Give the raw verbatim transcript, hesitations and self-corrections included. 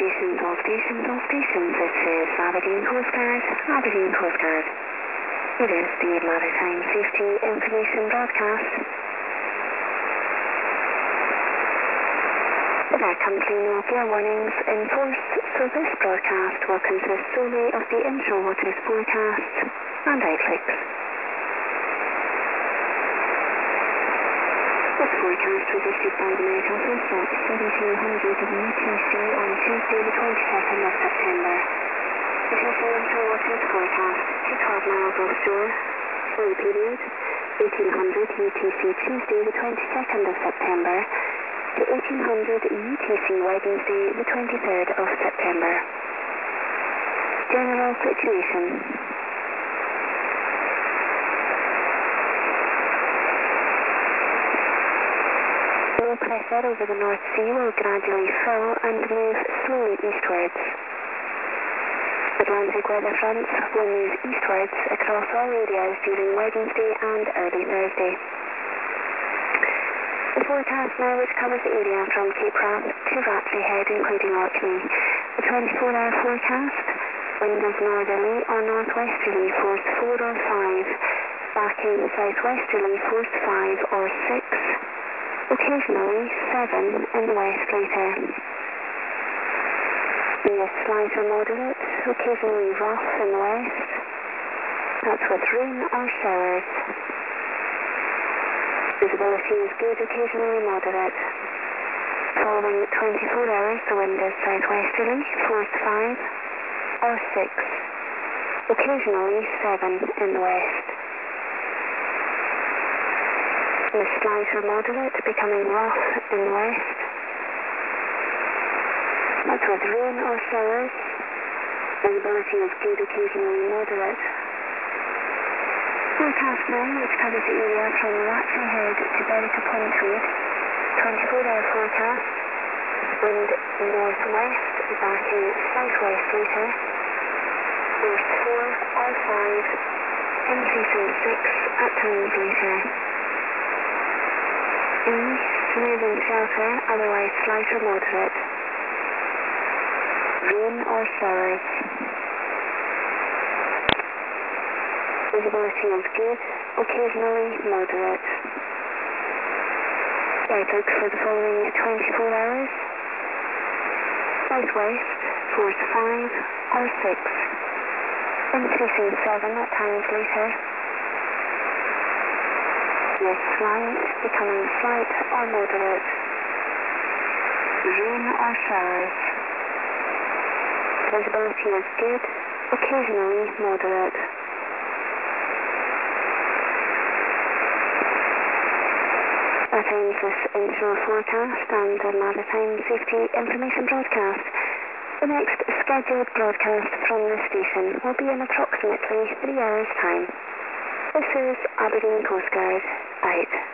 stations, all stations, all stations. This is Aberdeen Coast Guard, Aberdeen Coast Guard. It is the Maritime Safety Information Broadcast. There are currently no gale warnings in force, so this broadcast will consist solely of the inshore waters forecast and outlooks. This forecast was issued by the Met Office at seventeen hundred U T C on Tuesday the twenty-second of September. It is the inshore waters forecast to twelve miles offshore for the period eighteen hundred U T C Tuesday the twenty-second of September to eighteen hundred U T C Wednesday the twenty-third of September. General situation. Low pressure over the North Sea will gradually fill and move slowly eastwards. Atlantic weather fronts will move eastwards across all areas during Wednesday and early Thursday. The forecast now, which covers the area from Cape Wrath to Rattray Head, including Orkney. The twenty-four hour forecast, wind is northerly or northwesterly, force four or five, backing southwesterly, force five or six, occasionally seven in the west later. The slight or moderate, occasionally rough in the west. That's with rain or showers. Visibility is good, occasionally moderate. Following twenty-four hours, the wind is southwesterly, force five or six, occasionally seven in the west. The slight or moderate, becoming rough in the west. That's with rain or showers. Visibility is good, occasionally moderate. Forecast now, which covers the area from Rattray Head to Berwick upon Tweed. twenty-four hour forecast. Wind northwest, backing southwest later. Force four or five, increasing six at times later. East, moving shelter, otherwise slight or moderate. Rain or showers. Visibility is good, occasionally moderate. Outlook for the following twenty-four hours. Southwest, force five or six, increasing seven at times later. With slight, becoming slight or moderate. Rain or showers. Visibility is good, occasionally moderate. That ends this inshore forecast and the Maritime Safety Information Broadcast. The next scheduled broadcast from this station will be in approximately three hours' time. This is Aberdeen Coast Guard, out.